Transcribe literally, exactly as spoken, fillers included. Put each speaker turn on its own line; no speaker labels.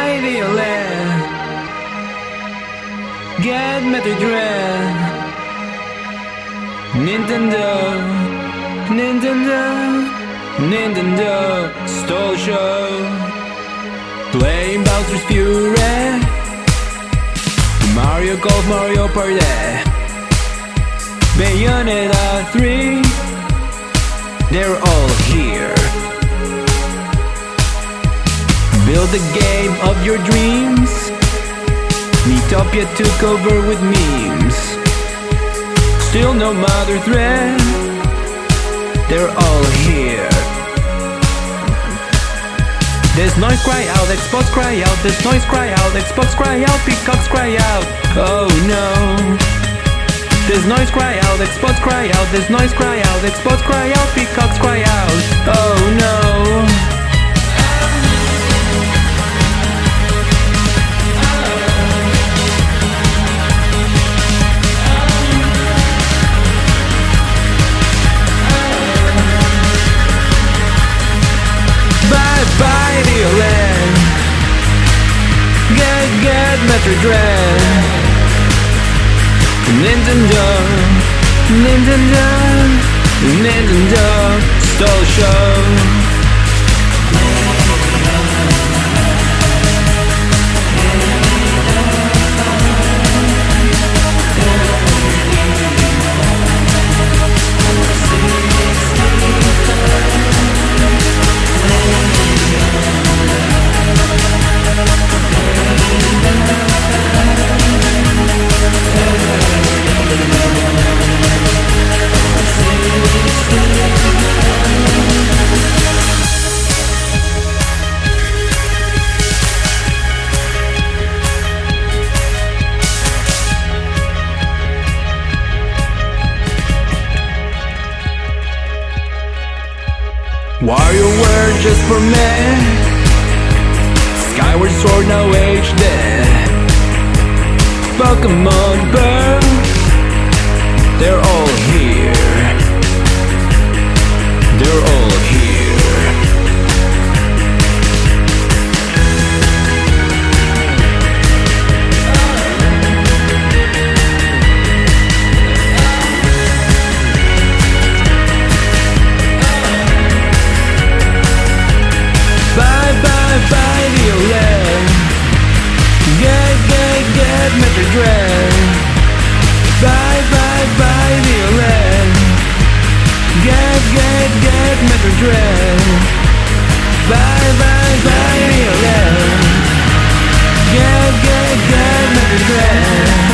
bye Violet. Get Metroid Dread. Nintendo, Nintendo, Nintendo Stall Show. Playing Bowser's Fury, Mario Golf, Mario Party, Bayonetta three, they're all here. Build the game of your dreams. Miitopia took over with memes. Still no mother thread, they're all here. There's noise cry out, Xbox cry out, there's noise cry out, Xbox cry out, peacocks cry out. Oh no. There's noise cry out, Xbox cry out, there's noise cry out, Xbox cry out, peacocks cry out. Oh no. Bye Violet. Get, get Metroid Dread. Nintendo, Nintendo, Nintendo Stall Show. WarioWare just for me. Skyward Sword now H D. Pokemon Burn, they're all here. They're all here. Bye bye bye Violet. Get get get Metroid Dread. Bye bye bye Violet. Get get get Metroid Dread. Bye bye bye Violet. Get get get Metroid Dread.